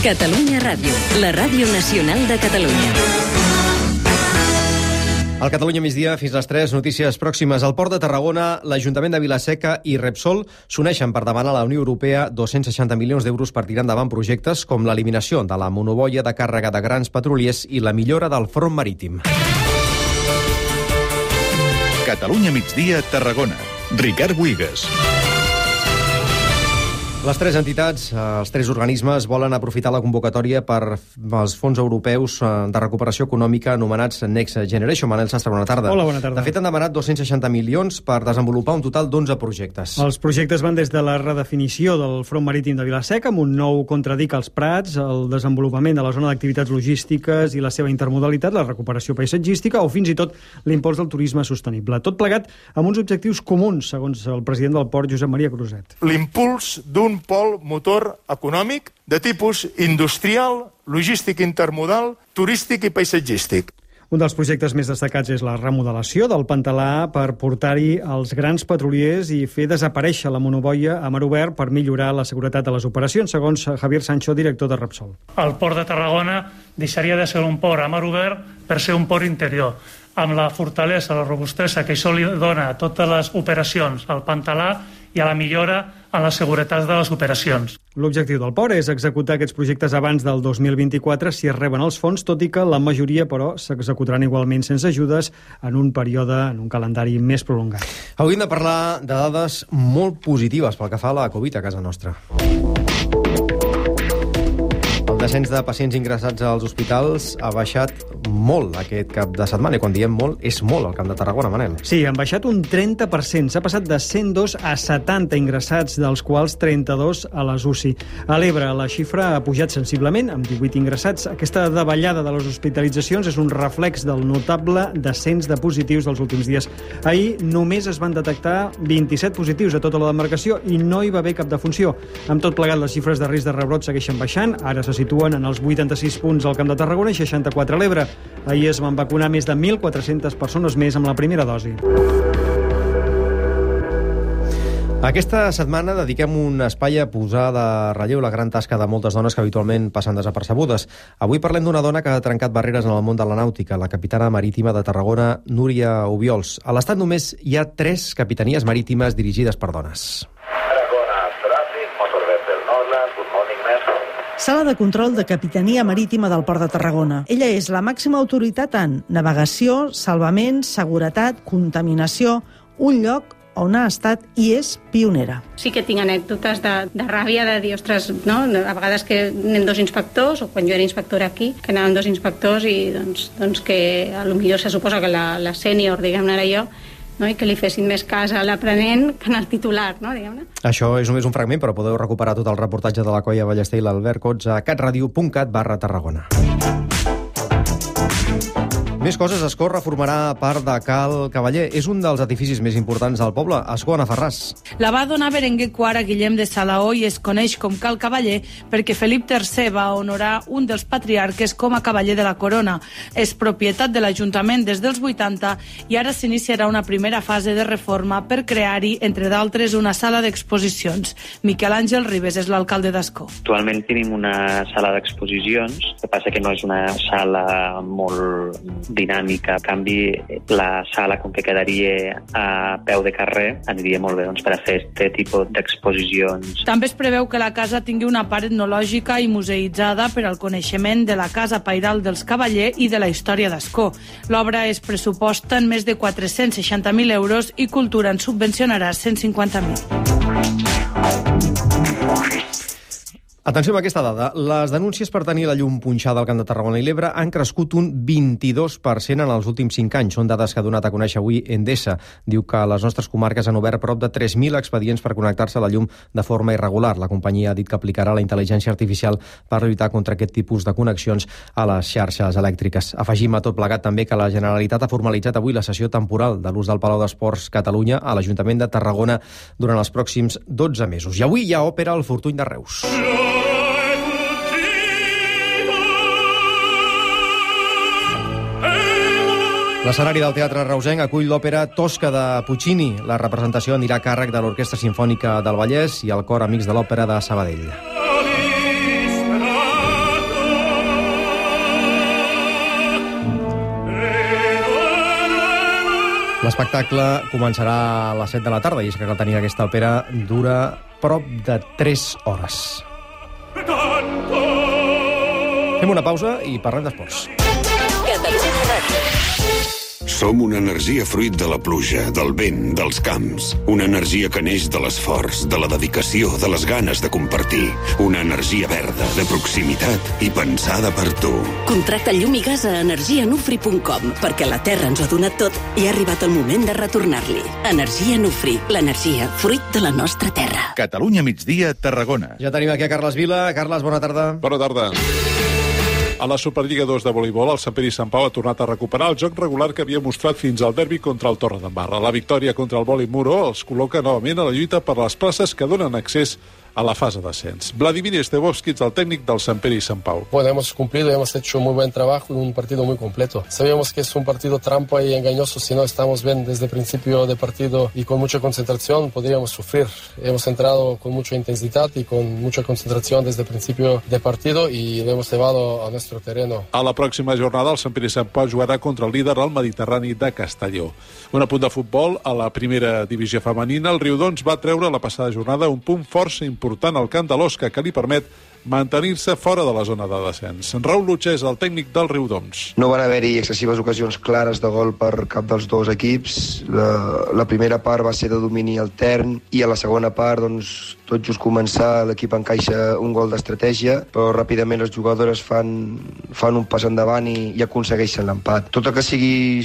Catalunya Ràdio, la ràdio nacional de Catalunya. Al Catalunya migdia, fins les 3, notícies pròximes. Al Port de Tarragona, l'Ajuntament de Vila-seca i Repsol s'uneixen per demanar a la Unió Europea 260 milions d'euros per tirar endavant projectes com l'eliminació de la monoboia de càrrega de grans petroliers i la millora del front marítim. Catalunya migdia, Tarragona. Ricard Buigas. Les tres entitats, els tres organismes, volen aprofitar la convocatòria per als fons europeus de recuperació econòmica anomenats Next Generation. Manel Sastre, bona tarda. Hola, bona tarda. De fet, han demanat 260 milions per desenvolupar un total d'11 projectes. Els projectes van des de la redefinició del front marítim de Vila-seca amb un nou contradic als Prats, el desenvolupament de la zona d'activitats logístiques i la seva intermodalitat, la recuperació paisatgística o fins i tot l'impuls del turisme sostenible. Tot plegat amb uns objectius comuns, segons el president del port, Josep Maria Cruzet. L'impuls d'un pol motor econòmic de tipus industrial, logístic intermodal, turístic i paisatgístic. Un dels projectes més destacats és la remodelació del Pantalà per portar-hi els grans petroliers i fer desaparèixer la monoboia a mar obert per millorar la seguretat de les operacions, segons Javier Sancho, director de Repsol. El port de Tarragona deixaria de ser un port a mar obert per ser un port interior, amb la fortalesa, la robustesa que això li dona a totes les operacions al Pantalà i a la millora en la seguretat de les operacions. L'objectiu del port és executar aquests projectes abans del 2024 si es reben els fons, tot i que la majoria, però, s'executaran igualment sense ajudes en un període, en un calendari més prolongat. Avui hem de parlar de dades molt positives pel que fa a la Covid a casa nostra. El descens de pacients ingressats als hospitals ha baixat molt aquest cap de setmana, i quan diem molt, és molt al Camp de Tarragona, Manel. Sí, han baixat un 30%. S'ha passat de 102 a 70 ingressats, dels quals 32 a les UCI. A l'Ebre, la xifra ha pujat sensiblement, amb 18 ingressats. Aquesta davallada de les hospitalitzacions és un reflex del notable descens de positius dels últims dies. Ahir només es van detectar 27 positius a tota la demarcació i no hi va haver cap defunció. Amb tot plegat, les xifres de risc de rebrot segueixen baixant. Ara se situen en els 86 punts al Camp de Tarragona i 64 a l'Ebre. Ahir es van vacunar més de 1.400 persones més amb la primera dosi. Aquesta setmana dediquem un espai a posar de relleu la gran tasca de moltes dones que habitualment passen desapercebudes. Avui parlem d'una dona que ha trencat barreres en el món de la nàutica, la capitana marítima de Tarragona, Núria Obiols. A l'Estat només hi ha 3 capitanies marítimes dirigides per dones. Sala de control de Capitania Marítima del Port de Tarragona. Ella és la màxima autoritat en navegació, salvament, seguretat, contaminació, un lloc on ha estat i és pionera. Sí que tinc anècdotes de ràbia, de dir, ostres, no? A vegades que anem 2 inspectors, o quan jo era inspectora aquí, que anàvem 2 inspectors i doncs que potser se suposa que la sènior, diguem-ne, era jo, no? I que li fessin més cas a l'aprenent que en el titular, no? Diguem-ne. Això és només un fragment, però podeu recuperar tot el reportatge de la Colla Ballester i l'Albert Cots a catradio.cat/Tarragona. Més coses, Ascó reformarà part de Cal Cavaller. És un dels edificis més importants del poble. Ascó, Anna Ferràs. La va donar Berenguer IV a Guillem de Salaó i es coneix com Cal Cavaller perquè Felip III va honorar un dels patriarques com a cavaller de la corona. És propietat de l'Ajuntament des dels 80 i ara s'iniciarà una primera fase de reforma per crear-hi, entre d'altres, una sala d'exposicions. Miquel Àngel Ribes és l'alcalde d'Ascó. Actualment tenim una sala d'exposicions, el que passa que no és una sala molt dinàmica. En canvi, la sala, com que quedaria a peu de carrer, aniria molt bé per a fer aquest tipus d'exposicions. També es preveu que la casa tingui una part etnològica i museïtzada per al coneixement de la casa pairal dels Cavaller i de la història d'Ascó. L'obra es pressuposta en més de 460.000 euros i Cultura en subvencionarà 150.000. Atenció amb aquesta dada. Les denúncies per tenir la llum punxada al Camp de Tarragona i l'Ebre han crescut un 22% en els últims 5 anys. Són dades que ha donat a conèixer avui Endesa. Diu que les nostres comarques han obert prop de 3.000 expedients per connectar-se a la llum de forma irregular. La companyia ha dit que aplicarà la intel·ligència artificial per lluitar contra aquest tipus de connexions a les xarxes elèctriques. Afegim a tot plegat també que la Generalitat ha formalitzat avui la sessió temporal de l'ús del Palau d'Esports Catalunya a l'Ajuntament de Tarragona durant els pròxims 12 mesos. I avui hi ha òpera al Fortuny de Reus. L'escenari del Teatre Reusenc acull l'òpera Tosca de Puccini. La representació anirà a càrrec de l'Orquestra Simfònica del Vallès i el Cor Amics de l'Òpera de Sabadell. L'espectacle començarà a les 7 de la tarda i és que cal tenir aquesta òpera dura prop de 3 hores. Fem una pausa i parlem d'esports. Som una energia fruit de la pluja, del vent, dels camps. Una energia que neix de l'esforç, de la dedicació, de les ganes de compartir. Una energia verda, de proximitat i pensada per tu. Contracta llum i gas a energianufri.com perquè la Terra ens ho ha donat tot i ha arribat el moment de retornar-li. Energia Nufri, l'energia fruit de la nostra terra. Catalunya migdia, Tarragona. Ja tenim aquí a Carles Vila. Carles, bona tarda. Bona tarda. A la Superliga 2 de voleibol, el Sant Pere i Sant Pau ha tornat a recuperar el joc regular que havia mostrat fins al derbi contra el Torredembarra. La victòria contra el Vòlei Muro els col·loca novament a la lluita per les places que donen accés a la fase d'ascens. Vladimir Estebovski és el tècnic del Sant Pere i Sant Pau. Bueno, hemos cumplido, hemos hecho muy buen trabajo y un partido muy completo. Sabíamos que es un partido trampa y engañoso. Si no estamos bien desde el principio de partido y con mucha concentración, podríamos sufrir. Hemos entrado con mucha intensidad y con mucha concentración desde el principio de partido y lo hemos llevado a nuestro terreno. A la pròxima jornada, el Sant Pere i Sant Pau jugarà contra el líder al Mediterrani de Castelló. Un apunt de futbol, a la primera divisió femenina, el Riudoms va treure la passada jornada un punt força important al camp de l'Osca que li permet mantenir-se fora de la zona de descens. Raül Lutxer és el tècnic del Riudoms. No van haver-hi excessives ocasions clares de gol per cap dels dos equips. La primera part va ser de domini altern i a la segona part, doncs, tot just començar, l'equip encaixa un gol d'estratègia, però ràpidament les jugadores fan un pas endavant i aconsegueixen l'empat. Tot el que sigui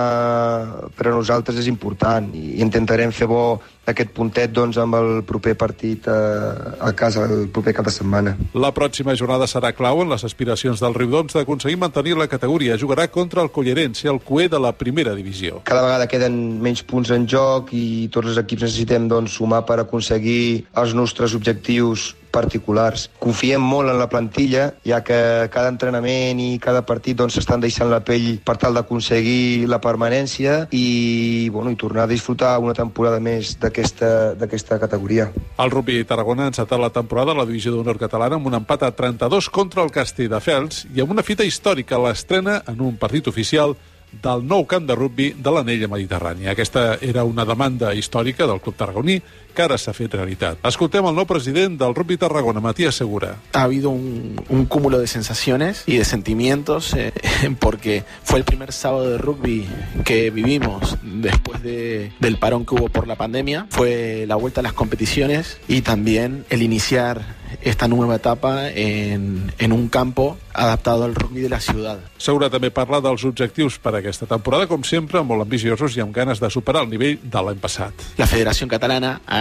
sumar per a nosaltres és important i intentarem fer bo aquest puntet doncs, amb el proper partit a casa el proper cap de setmana. La pròxima jornada serà clau en les aspiracions del Riudoms d'aconseguir mantenir la categoria. Jugarà contra el Collerense, el cué de la primera divisió. Cada vegada queden menys punts en joc i tots els equips necessitem doncs, sumar per aconseguir els nostres objectius particulars. Confiem molt en la plantilla, ja que cada entrenament i cada partit doncs, s'estan deixant la pell per tal d'aconseguir la permanència i tornar a disfrutar una temporada més d'aquesta categoria. El Rugby Tarragona ha encetat la temporada a la divisió d'honor catalana amb un empat a 32 contra el Castelldefels i amb una fita històrica, l'estrena en un partit oficial del nou camp de rugbi de l'Anella Mediterrània. Aquesta era una demanda històrica del club tarragoní que ara s'ha fet realitat. Escoltem el nou president del Rugby Tarragona, Matías Segura. Ha habido un cúmulo de sensaciones y de sentimientos porque fue el primer sábado de rugby que vivimos después del parón que hubo por la pandemia. Fue la vuelta a las competiciones y también el iniciar esta nueva etapa en un campo adaptado al rugby de la ciudad. Segura també parla dels objectius per a aquesta temporada, com sempre, molt ambiciosos i amb ganes de superar el nivell de l'any passat. La Federación Catalana ha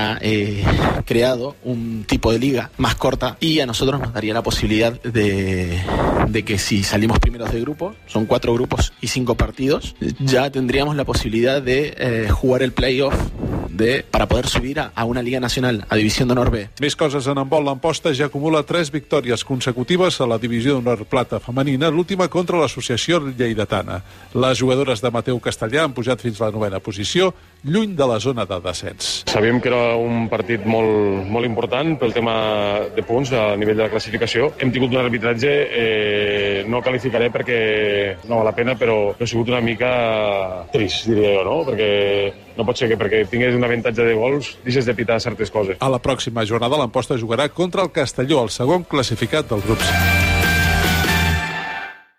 creado un tipo de liga más corta y a nosotros nos daría la posibilidad de que si salimos primeros de grupo, son 4 grupos y 5 partidos, ya tendríamos la posibilidad de jugar el playoff para poder subir a una Liga Nacional, a División de Honor B. Més coses en handbol. L'Amposta ja acumula 3 victòries consecutives a la Divisió d'Honor Plata femenina, l'última contra l'Associació Lleidatana. Les jugadores de Mateu Castellà han pujat fins a la 9ª posició, lluny de la zona de descens. Sabíem que era un partit molt important pel tema de punts a nivell de la classificació. Hem tingut un arbitratge, no qualificaré perquè no val la pena, però ha sigut una mica trist, diria jo, no? Perquè no pot ser que perquè tingués un avantatge de gols deixes de pitar certes coses. A la pròxima jornada l'Amposta jugarà contra el Castelló, el segon classificat del grup C.